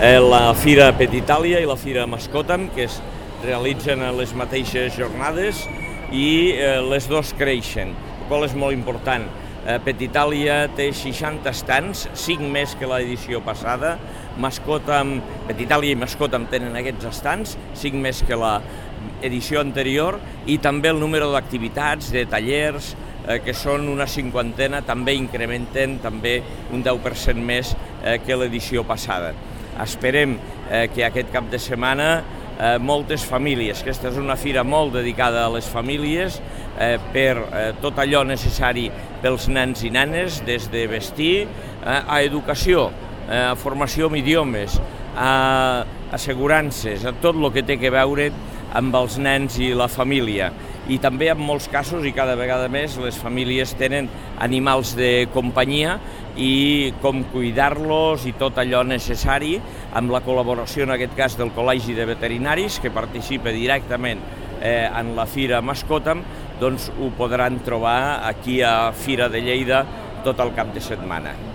la Fira Pet Itàlia i la Fira Mascotam, que es realitzen a les mateixes jornades i les dos creixen, el qual és molt important. Pet Itàlia té 60 estants, 5 més que l'edició passada. Pet Itàlia i Mascotam tenen aquests estants, 5 més que l'edició anterior, i també el número d'activitats, de tallers, que són una 50, també incrementen també un 10% més que l'edició passada. Esperem que aquest cap de setmana moltes famílies, aquesta és una fira molt dedicada a les famílies, per tot allò necessari pels nens i nenes, des de vestir a educació, a formació en idiomes, a assegurances, a tot el que té a veure amb els nens i la família. I també en molts casos, i cada vegada més, les famílies tenen animals de companyia i com cuidar-los i tot allò necessari, amb la col·laboració en aquest cas del Col·legi de Veterinaris, que participa directament en la Fira Mascotam, doncs ho podran trobar aquí a Fira de Lleida tot el cap de setmana.